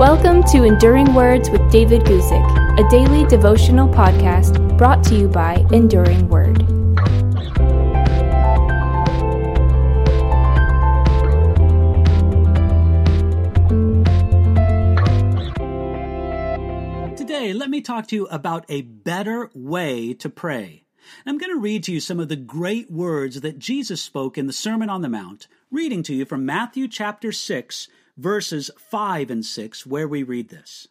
Welcome to Enduring Words with David Guzik, a daily devotional podcast brought to you by Enduring Word. Today, let me talk to you about a better way to pray. I'm going to read to you some of the great words that Jesus spoke in the Sermon on the Mount, reading to you from Matthew chapter 6, verses 5 and 6, where we read this.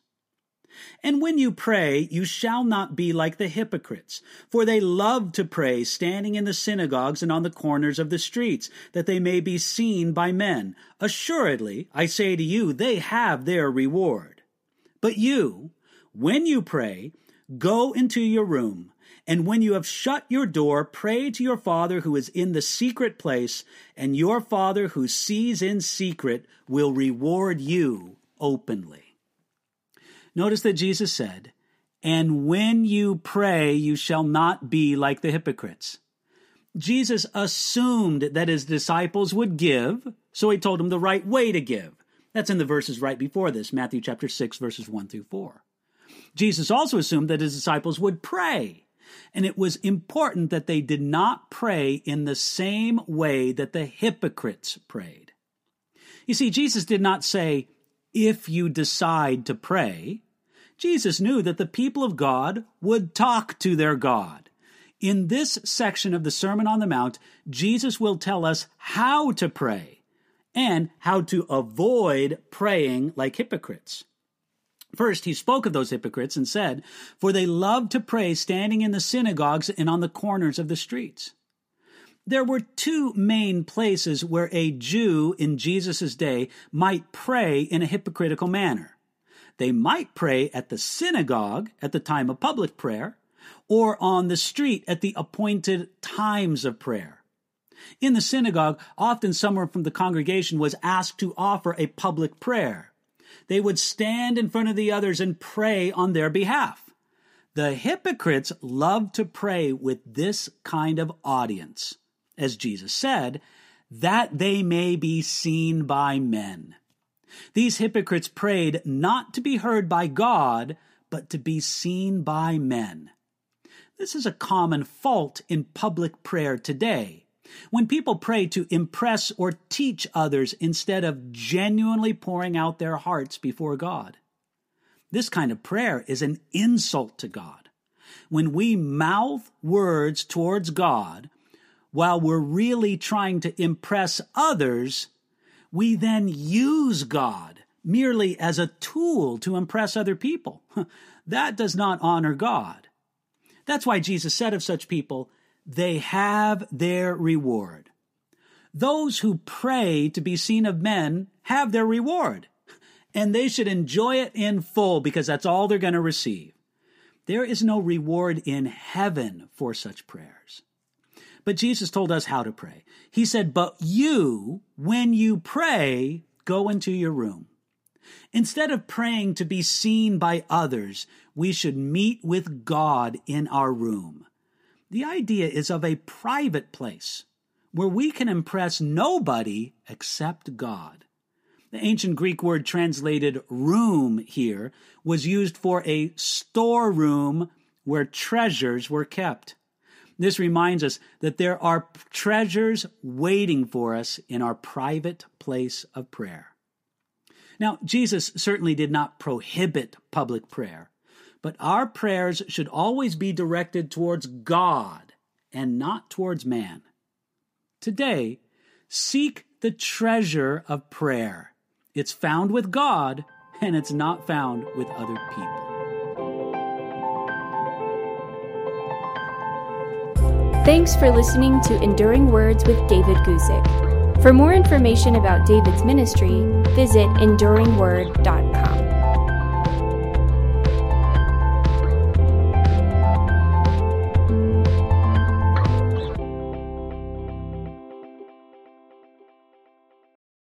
And when you pray, you shall not be like the hypocrites, for they love to pray standing in the synagogues and on the corners of the streets, that they may be seen by men. Assuredly, I say to you, they have their reward. But you, when you pray, go into your room, and when you have shut your door, pray to your Father who is in the secret place, and your Father who sees in secret will reward you openly. Notice that Jesus said, and when you pray, you shall not be like the hypocrites. Jesus assumed that his disciples would give, so he told them the right way to give. That's in the verses right before this, Matthew chapter 6, verses 1 through 4. Jesus also assumed that his disciples would pray. And it was important that they did not pray in the same way that the hypocrites prayed. You see, Jesus did not say, if you decide to pray. Jesus knew that the people of God would talk to their God. In this section of the Sermon on the Mount, Jesus will tell us how to pray and how to avoid praying like hypocrites. First, he spoke of those hypocrites and said, for they love to pray standing in the synagogues and on the corners of the streets. There were two main places where a Jew in Jesus' day might pray in a hypocritical manner. They might pray at the synagogue at the time of public prayer, or on the street at the appointed times of prayer. In the synagogue, often someone from the congregation was asked to offer a public prayer. They would stand in front of the others and pray on their behalf. The hypocrites loved to pray with this kind of audience, as Jesus said, that they may be seen by men. These hypocrites prayed not to be heard by God, but to be seen by men. This is a common fault in public prayer today. When people pray to impress or teach others instead of genuinely pouring out their hearts before God. This kind of prayer is an insult to God. When we mouth words towards God while we're really trying to impress others, we then use God merely as a tool to impress other people. That does not honor God. That's why Jesus said of such people, they have their reward. Those who pray to be seen of men have their reward, and they should enjoy it in full because that's all they're going to receive. There is no reward in heaven for such prayers. But Jesus told us how to pray. He said, but you, when you pray, go into your room. Instead of praying to be seen by others, we should meet with God in our room. The idea is of a private place where we can impress nobody except God. The ancient Greek word translated room here was used for a storeroom where treasures were kept. This reminds us that there are treasures waiting for us in our private place of prayer. Now, Jesus certainly did not prohibit public prayer. But our prayers should always be directed towards God and not towards man. Today, seek the treasure of prayer. It's found with God, and it's not found with other people. Thanks for listening to Enduring Words with David Guzik. For more information about David's ministry, visit enduringword.com.